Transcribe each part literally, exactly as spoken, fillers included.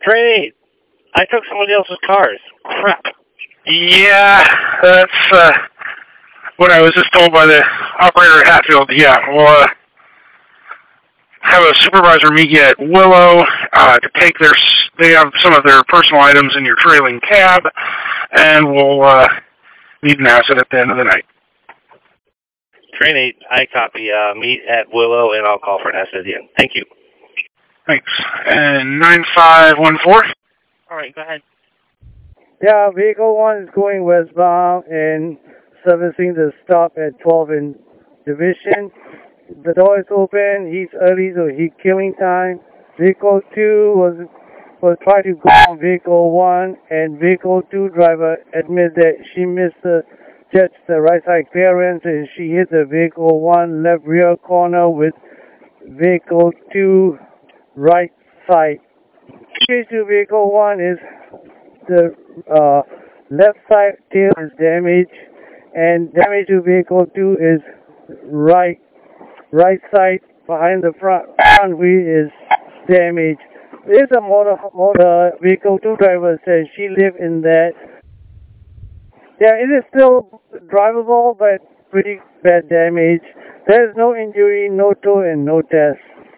Train eight, I took somebody else's cars. Crap. Yeah, that's uh, what I was just told by the operator at Hatfield. Yeah, we'll uh, have a supervisor meet you at Willow uh, to take their, they have some of their personal items in your trailing cab, and we'll uh, need an asset at the end of the night. Train eight, I copy. Uh, meet at Willow, and I'll call for an asset at the end. Thank you. Thanks. And nine five one four? All right, go ahead. Yeah, vehicle one is going westbound and servicing the stop at twelve in Division. The door is open. He's early, so he's killing time. Vehicle two was was trying to go on vehicle one, and vehicle two driver admits that she missed the judge the right side clearance, and she hit the vehicle one left rear corner with vehicle two right side. Change to vehicle one is the uh, left side tail is damaged, and damage to vehicle two is right right side behind the front front wheel is damaged. There's a motor motor vehicle two driver says she lived in that. Yeah, it is still drivable, but pretty bad damage. There's no injury, no tow, and no test.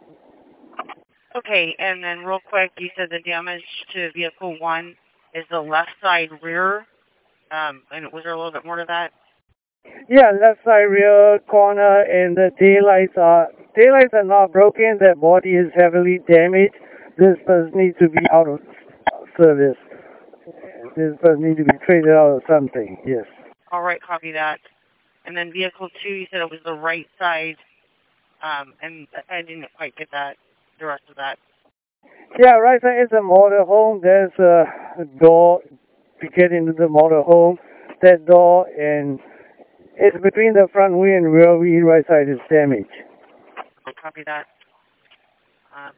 Okay, and then real quick, you said the damage to vehicle one is the left side rear. Um, and was there a little bit more to that? Yeah, left side rear corner, and the taillights are taillights are not broken. The body is heavily damaged. This person needs to be out of service. This person needs to be traded out or something. Yes. All right, copy that. And then vehicle two, you said it was the right side. Um, and I didn't quite get that. The rest of that. Yeah, right side is a motor home. There's a door to get into the motor home. That door, and it's between the front wheel and rear wheel. Right side is damaged. Copy that. Um,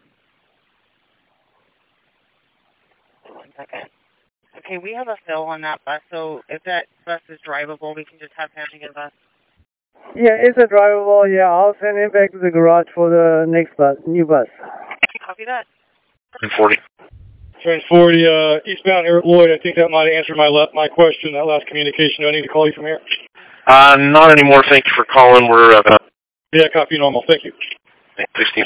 one second. Okay, we have a fill on that bus, so if that bus is drivable, we can just have him to get a bus. Yeah, it's a drivable. Yeah, I'll send him back to the garage for the next bus, new bus. Copy that. Train forty. Train forty, uh, eastbound here at Lloyd. I think that might answer my le my question, that last communication. Do I need to call you from here? Uh, not anymore. Thank you for calling. We're, uh... Yeah, copy normal. Thank you. sixteen